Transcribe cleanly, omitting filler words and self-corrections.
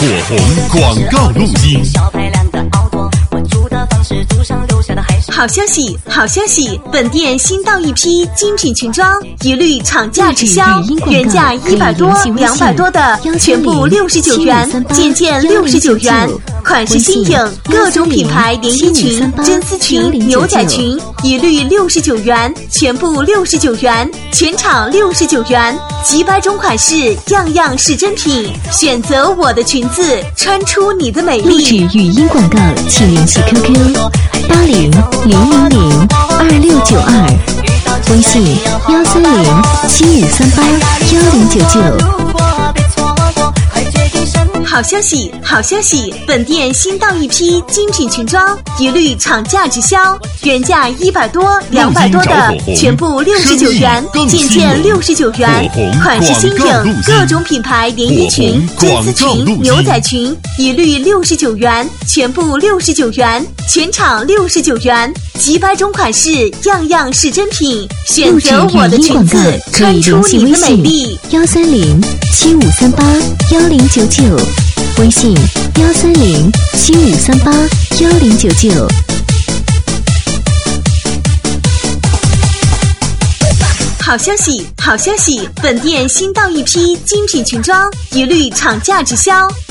火红广告录音。 好消息，好消息！本店新到一批精品裙装，一律厂价直销，原价100多、200多的，全部69元，件件69元。款式新颖，各种品牌连衣裙、真丝裙、牛仔裙，一律69元，全部69元，全场69元。几百种款式，样样是真品。选择我的裙子，穿出你的美丽。 录制语音广告，请联系 QQ8000022692，微信13075381099。 好消息，好消息！本店新到一批精品裙装，一律厂价直销，原价100多、200多的，全部69元，件件69元。款式新颖，各种品牌连衣裙、真丝裙、牛仔裙，一律69元，全部69元，全场69元。几百种款式，样样是真品。选择我的裙子，穿出你的美丽。 13075381099，微信13075381099。 好消息，好消息！本店新到一批精品裙装，一律厂价直销，